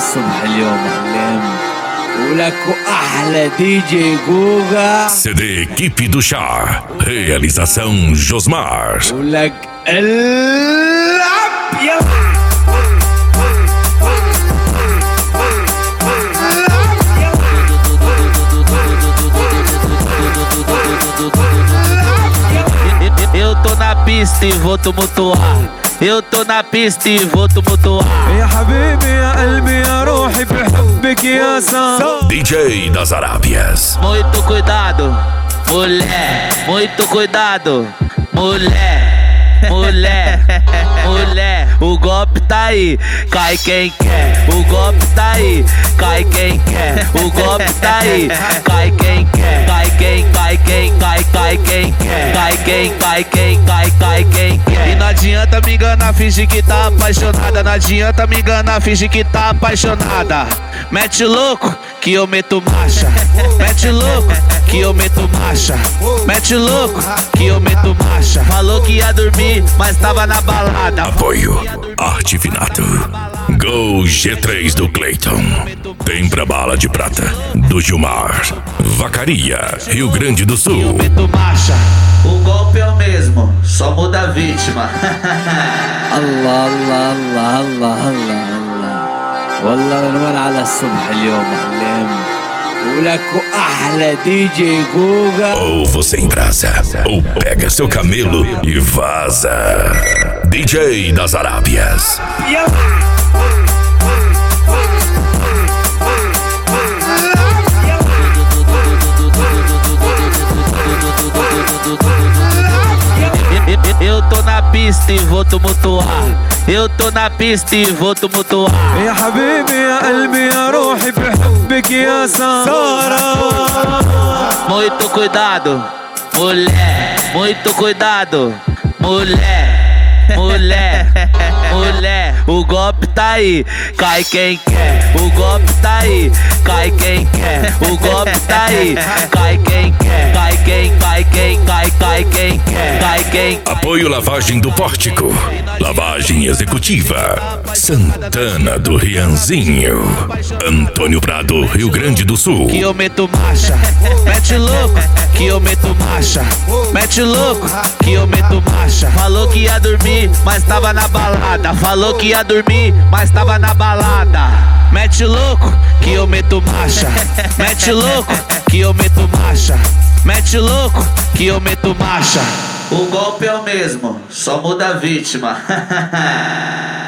الصبح اليوم علم ولك أحلى دي جي جوجا. CD Equipe do Chá. Realização Josmar. ولك العب يلا. Eu tô na pista e vou tumultuar. Eu tô na pista e vou tumultuar. يا حبيبي يا قلبي يا روحي بحبك يا سام. DJ das Arábias. Muito cuidado, mulher. Muito cuidado, mulher. Mulher, mulher, o golpe tá aí, cai quem quer. O golpe tá aí, cai quem quer. O golpe tá aí, cai quem quer. Cai quem, cai quem, cai quem quer. Cai quem, cai quem, cai quem quer. E não adianta me enganar, fingir que tá apaixonada. Não adianta me enganar, fingir que tá apaixonada. Mete louco que eu meto marcha. Mete louco que eu meto marcha. Mete louco que eu meto marcha. Falou que ia dormir, mas tava na balada. Apoio Artifinato. Gol G3 do Clayton. Tem pra bala de prata do Gilmar. Vacaria, Rio Grande do Sul. Eu meto marcha. O golpe é o mesmo, só muda a vítima. الله الله الله الله الله الله والله نور على الصبح اليوم علم ولك أحلى دي جي جوجا. Ou você embrasa, ou pega seu camelo e vaza. DJ das Arábias. Eu tô na pista e vou tumultuar. Eu tô na pista e vou tumultuar. يا حبيبي يا قلبي يا روحي بحبك يا سارة. Muito cuidado, mulher. Muito cuidado, mulher. Mulher, mulher, o golpe tá aí, cai quem quer. O golpe tá aí, cai quem quer. O golpe tá aí, cai quem quer. Cai quem, cai quem, cai quem quer. Cai quem. Apoio Lavagem do Pórtico. Lavagem Executiva. Santana do Rianzinho. Antônio Prado, Rio Grande do Sul. Que eu meto marcha. Mete louco, que eu meto marcha. Mete louco, que eu meto marcha. Falou que ia dormir, mas tava na balada. Falou que ia dormir, mas tava na balada. Mete louco, que eu meto marcha. Mete louco, que eu meto marcha. Mete louco, que eu meto marcha. O golpe é o mesmo, só muda a vítima.